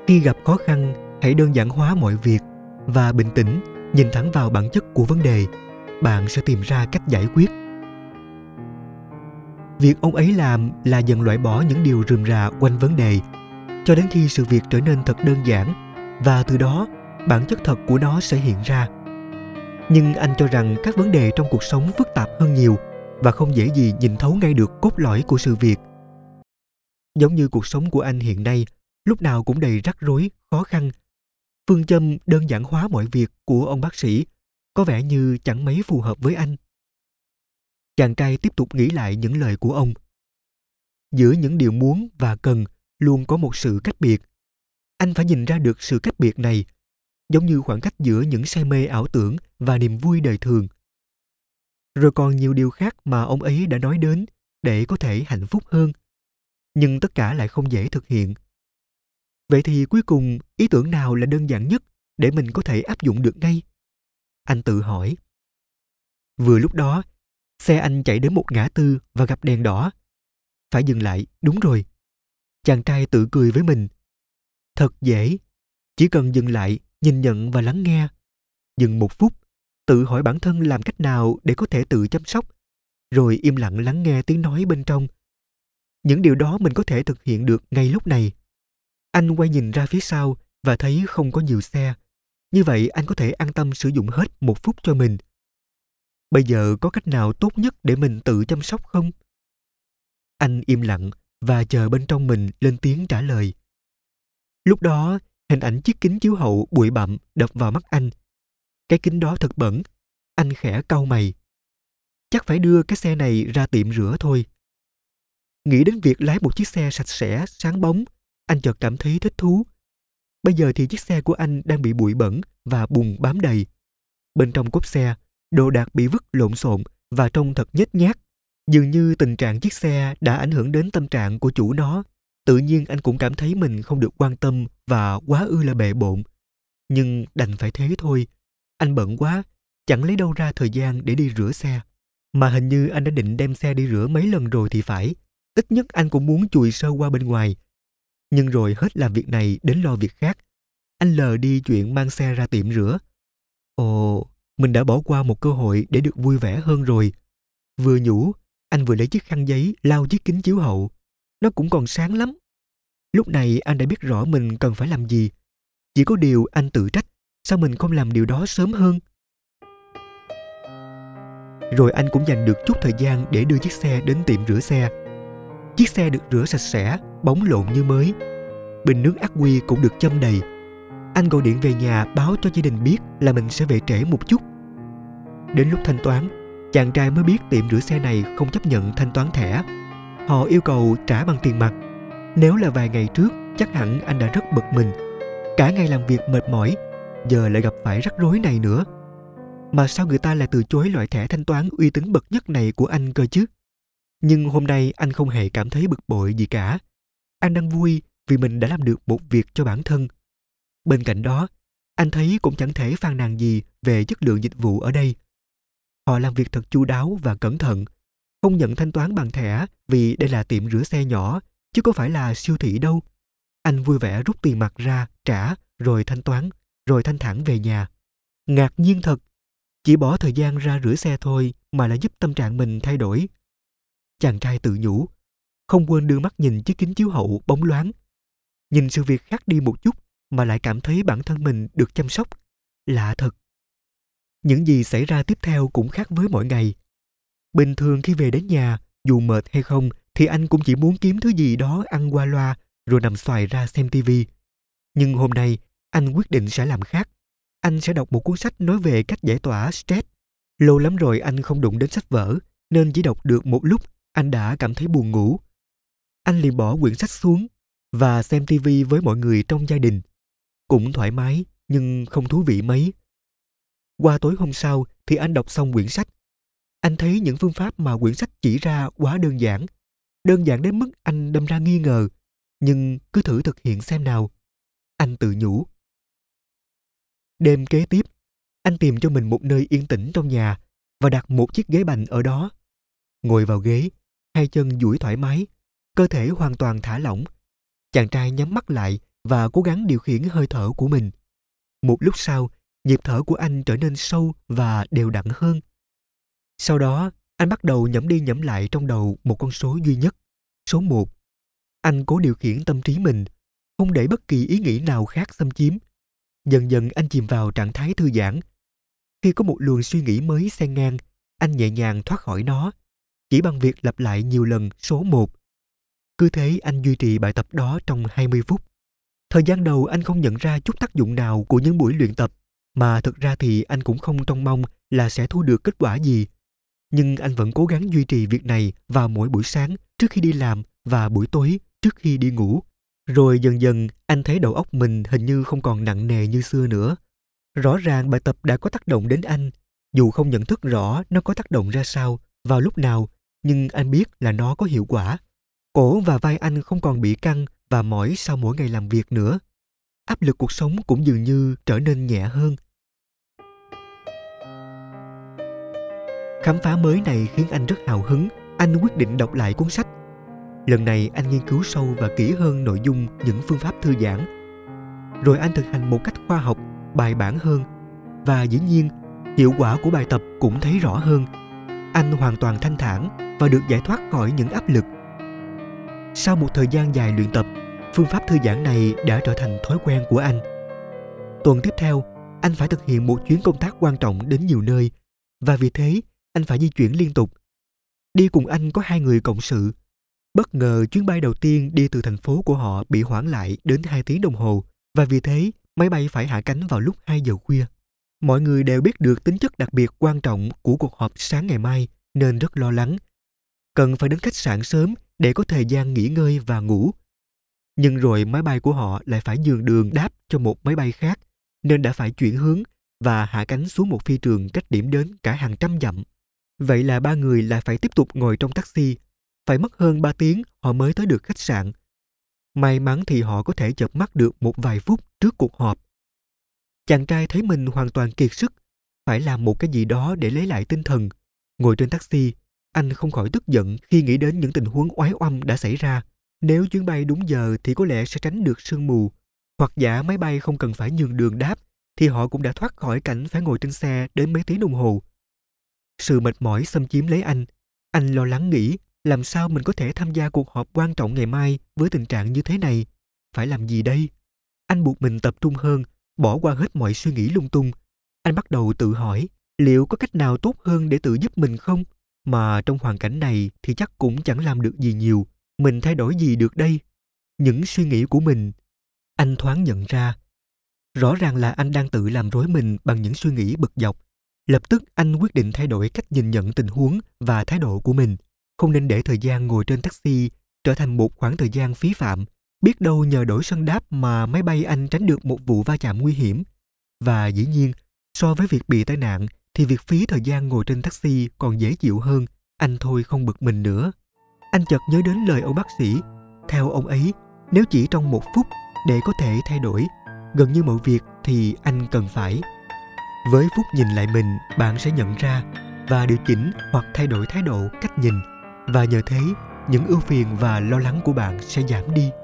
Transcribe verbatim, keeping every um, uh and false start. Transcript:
Khi gặp khó khăn, hãy đơn giản hóa mọi việc và bình tĩnh nhìn thẳng vào bản chất của vấn đề. Bạn sẽ tìm ra cách giải quyết. Việc ông ấy làm là dần loại bỏ những điều rườm rà quanh vấn đề, cho đến khi sự việc trở nên thật đơn giản, và từ đó bản chất thật của nó sẽ hiện ra. Nhưng anh cho rằng các vấn đề trong cuộc sống phức tạp hơn nhiều và không dễ gì nhìn thấu ngay được cốt lõi của sự việc. Giống như cuộc sống của anh hiện nay, lúc nào cũng đầy rắc rối, khó khăn. Phương châm đơn giản hóa mọi việc của ông bác sĩ có vẻ như chẳng mấy phù hợp với anh. Chàng trai tiếp tục nghĩ lại những lời của ông. Giữa những điều muốn và cần luôn có một sự cách biệt. Anh phải nhìn ra được sự cách biệt này, giống như khoảng cách giữa những say mê ảo tưởng và niềm vui đời thường. Rồi còn nhiều điều khác mà ông ấy đã nói đến để có thể hạnh phúc hơn. Nhưng tất cả lại không dễ thực hiện. Vậy thì cuối cùng ý tưởng nào là đơn giản nhất để mình có thể áp dụng được ngay? Anh tự hỏi. Vừa lúc đó, xe anh chạy đến một ngã tư và gặp đèn đỏ. Phải dừng lại, đúng rồi. Chàng trai tự cười với mình. Thật dễ, chỉ cần dừng lại, nhìn nhận và lắng nghe. Dừng một phút, tự hỏi bản thân làm cách nào để có thể tự chăm sóc, rồi im lặng lắng nghe tiếng nói bên trong. Những điều đó mình có thể thực hiện được ngay lúc này. Anh quay nhìn ra phía sau và thấy không có nhiều xe. Như vậy anh có thể an tâm sử dụng hết một phút cho mình. Bây giờ có cách nào tốt nhất để mình tự chăm sóc không? Anh im lặng và chờ bên trong mình lên tiếng trả lời. Lúc đó, hình ảnh chiếc kính chiếu hậu bụi bặm đập vào mắt anh. Cái kính đó thật bẩn. Anh khẽ cau mày. Chắc phải đưa cái xe này ra tiệm rửa thôi. Nghĩ đến việc lái một chiếc xe sạch sẽ, sáng bóng, anh chợt cảm thấy thích thú. Bây giờ thì chiếc xe của anh đang bị bụi bẩn và bùn bám đầy. Bên trong cốp xe, đồ đạc bị vứt lộn xộn và trông thật nhếch nhác. Dường như tình trạng chiếc xe đã ảnh hưởng đến tâm trạng của chủ nó. Tự nhiên anh cũng cảm thấy mình không được quan tâm và quá ư là bệ bộn. Nhưng đành phải thế thôi. Anh bận quá, chẳng lấy đâu ra thời gian để đi rửa xe. Mà hình như anh đã định đem xe đi rửa mấy lần rồi thì phải. Ít nhất anh cũng muốn chùi sơ qua bên ngoài. Nhưng rồi hết làm việc này đến lo việc khác. Anh lờ đi chuyện mang xe ra tiệm rửa. Ồ, mình đã bỏ qua một cơ hội để được vui vẻ hơn rồi. Vừa nhủ, anh vừa lấy chiếc khăn giấy lau chiếc kính chiếu hậu. Nó cũng còn sáng lắm. Lúc này anh đã biết rõ mình cần phải làm gì. Chỉ có điều anh tự trách, sao mình không làm điều đó sớm hơn? Rồi anh cũng dành được chút thời gian để đưa chiếc xe đến tiệm rửa xe. Chiếc xe được rửa sạch sẽ, bóng lộn như mới. Bình nước ắc quy cũng được châm đầy. Anh gọi điện về nhà báo cho gia đình biết là mình sẽ về trễ một chút. Đến lúc thanh toán, chàng trai mới biết tiệm rửa xe này không chấp nhận thanh toán thẻ. Họ yêu cầu trả bằng tiền mặt. Nếu là vài ngày trước, chắc hẳn anh đã rất bực mình. Cả ngày làm việc mệt mỏi, giờ lại gặp phải rắc rối này nữa. Mà sao người ta lại từ chối loại thẻ thanh toán uy tín bậc nhất này của anh cơ chứ? Nhưng hôm nay anh không hề cảm thấy bực bội gì cả. Anh đang vui vì mình đã làm được một việc cho bản thân. Bên cạnh đó, anh thấy cũng chẳng thể phàn nàn gì về chất lượng dịch vụ ở đây. Họ làm việc thật chu đáo và cẩn thận, không nhận thanh toán bằng thẻ vì đây là tiệm rửa xe nhỏ, chứ có phải là siêu thị đâu. Anh vui vẻ rút tiền mặt ra, trả, rồi thanh toán, rồi thanh thản về nhà. Ngạc nhiên thật, chỉ bỏ thời gian ra rửa xe thôi mà lại giúp tâm trạng mình thay đổi. Chàng trai tự nhủ, không quên đưa mắt nhìn chiếc kính chiếu hậu bóng loáng. Nhìn sự việc khác đi một chút mà lại cảm thấy bản thân mình được chăm sóc. Lạ thật. Những gì xảy ra tiếp theo cũng khác với mọi ngày. Bình thường khi về đến nhà, dù mệt hay không thì anh cũng chỉ muốn kiếm thứ gì đó ăn qua loa rồi nằm xoài ra xem tivi. Nhưng hôm nay, anh quyết định sẽ làm khác. Anh sẽ đọc một cuốn sách nói về cách giải tỏa stress. Lâu lắm rồi anh không đụng đến sách vở, nên chỉ đọc được một lúc, anh đã cảm thấy buồn ngủ. Anh liền bỏ quyển sách xuống và xem tivi với mọi người trong gia đình. Cũng thoải mái, nhưng không thú vị mấy. Qua tối hôm sau thì anh đọc xong quyển sách. Anh thấy những phương pháp mà quyển sách chỉ ra quá đơn giản. Đơn giản đến mức anh đâm ra nghi ngờ. Nhưng cứ thử thực hiện xem nào. Anh tự nhủ. Đêm kế tiếp, anh tìm cho mình một nơi yên tĩnh trong nhà và đặt một chiếc ghế bành ở đó. Ngồi vào ghế, hai chân duỗi thoải mái, cơ thể hoàn toàn thả lỏng. Chàng trai nhắm mắt lại và cố gắng điều khiển hơi thở của mình. Một lúc sau, nhịp thở của anh trở nên sâu và đều đặn hơn. Sau đó, anh bắt đầu nhẩm đi nhẩm lại trong đầu một con số duy nhất, số một. Anh cố điều khiển tâm trí mình, không để bất kỳ ý nghĩ nào khác xâm chiếm. Dần dần anh chìm vào trạng thái thư giãn. Khi có một luồng suy nghĩ mới xen ngang, anh nhẹ nhàng thoát khỏi nó, chỉ bằng việc lặp lại nhiều lần số một. Cứ thế anh duy trì bài tập đó trong hai mươi phút. Thời gian đầu anh không nhận ra chút tác dụng nào của những buổi luyện tập, mà thực ra thì anh cũng không trông mong là sẽ thu được kết quả gì. Nhưng anh vẫn cố gắng duy trì việc này vào mỗi buổi sáng trước khi đi làm và buổi tối trước khi đi ngủ. Rồi dần dần anh thấy đầu óc mình hình như không còn nặng nề như xưa nữa. Rõ ràng bài tập đã có tác động đến anh, dù không nhận thức rõ nó có tác động ra sao, vào lúc nào, nhưng anh biết là nó có hiệu quả. Cổ và vai anh không còn bị căng và mỏi sau mỗi ngày làm việc nữa. Áp lực cuộc sống cũng dường như trở nên nhẹ hơn. Khám phá mới này khiến anh rất hào hứng. Anh quyết định đọc lại cuốn sách. Lần này anh nghiên cứu sâu và kỹ hơn nội dung những phương pháp thư giãn. Rồi anh thực hành một cách khoa học, bài bản hơn. Và dĩ nhiên, hiệu quả của bài tập cũng thấy rõ hơn. Anh hoàn toàn thanh thản và được giải thoát khỏi những áp lực. Sau một thời gian dài luyện tập, phương pháp thư giãn này đã trở thành thói quen của anh. Tuần tiếp theo, anh phải thực hiện một chuyến công tác quan trọng đến nhiều nơi, và vì thế anh phải di chuyển liên tục. Đi cùng anh có hai người cộng sự. Bất ngờ chuyến bay đầu tiên đi từ thành phố của họ bị hoãn lại đến hai tiếng đồng hồ, và vì thế máy bay phải hạ cánh vào lúc hai giờ khuya. Mọi người đều biết được tính chất đặc biệt quan trọng của cuộc họp sáng ngày mai nên rất lo lắng. Cần phải đến khách sạn sớm để có thời gian nghỉ ngơi và ngủ. Nhưng rồi máy bay của họ lại phải nhường đường đáp cho một máy bay khác, nên đã phải chuyển hướng và hạ cánh xuống một phi trường cách điểm đến cả hàng trăm dặm. Vậy là ba người lại phải tiếp tục ngồi trong taxi. Phải mất hơn ba tiếng họ mới tới được khách sạn. May mắn thì họ có thể chợp mắt được một vài phút trước cuộc họp. Chàng trai thấy mình hoàn toàn kiệt sức, phải làm một cái gì đó để lấy lại tinh thần. Ngồi trên taxi, anh không khỏi tức giận khi nghĩ đến những tình huống oái oăm đã xảy ra. Nếu chuyến bay đúng giờ thì có lẽ sẽ tránh được sương mù, hoặc giả máy bay không cần phải nhường đường đáp thì họ cũng đã thoát khỏi cảnh phải ngồi trên xe đến mấy tiếng đồng hồ. Sự mệt mỏi xâm chiếm lấy anh. Anh lo lắng nghĩ làm sao mình có thể tham gia cuộc họp quan trọng ngày mai với tình trạng như thế này. Phải làm gì đây? Anh buộc mình tập trung hơn, bỏ qua hết mọi suy nghĩ lung tung. Anh bắt đầu tự hỏi liệu có cách nào tốt hơn để tự giúp mình không? Mà trong hoàn cảnh này thì chắc cũng chẳng làm được gì nhiều. Mình thay đổi gì được đây? Những suy nghĩ của mình. Anh thoáng nhận ra. Rõ ràng là anh đang tự làm rối mình bằng những suy nghĩ bực dọc. Lập tức anh quyết định thay đổi cách nhìn nhận tình huống và thái độ của mình. Không nên để thời gian ngồi trên taxi trở thành một khoảng thời gian phí phạm. Biết đâu nhờ đổi sân đáp mà máy bay anh tránh được một vụ va chạm nguy hiểm. Và dĩ nhiên, so với việc bị tai nạn thì việc phí thời gian ngồi trên taxi còn dễ chịu hơn. Anh thôi không bực mình nữa. Anh chợt nhớ đến lời ông bác sĩ. Theo ông ấy, nếu chỉ trong một phút để có thể thay đổi gần như mọi việc thì anh cần phải. Với phút nhìn lại mình, bạn sẽ nhận ra và điều chỉnh hoặc thay đổi thái độ, cách nhìn. Và nhờ thế, những ưu phiền và lo lắng của bạn sẽ giảm đi.